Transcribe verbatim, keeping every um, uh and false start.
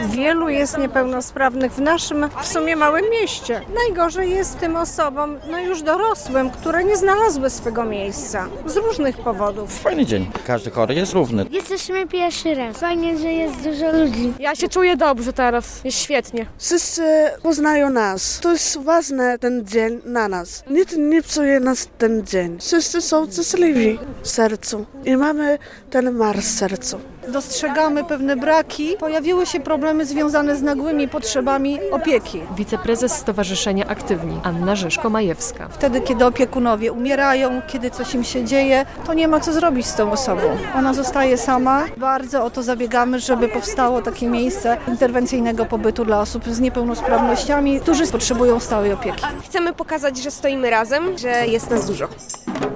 Wielu jest niepełnosprawnych w naszym w sumie małym mieście. Najgorzej jest tym osobom, no już dorosłym, które nie znalazły swego miejsca z różnych powodów. Fajny dzień. Każdy chory jest równy. Jesteśmy pierwszy raz. Fajnie, że jest dużo ludzi. Ja się czuję dobrze teraz. Jest świetnie. Wszyscy poznają nas. To jest ważne ten dzień na nas. Nic nie psuje nas ten dzień. Wszyscy są szczęśliwi w sercu i mamy ten mar w sercu. Dostrzegamy pewne braki. Pojawiły się problemy związane z nagłymi potrzebami opieki. Wiceprezes Stowarzyszenia Aktywni Anna Rzeszko-Majewska. Wtedy, kiedy opiekunowie umierają, kiedy coś im się dzieje, to nie ma co zrobić z tą osobą. Ona zostaje sama. Bardzo o to zabiegamy, żeby powstało takie miejsce interwencyjnego pobytu dla osób z niepełnosprawnościami, którzy potrzebują stałej opieki. Chcemy pokazać, że stoimy razem, że jest nas dużo.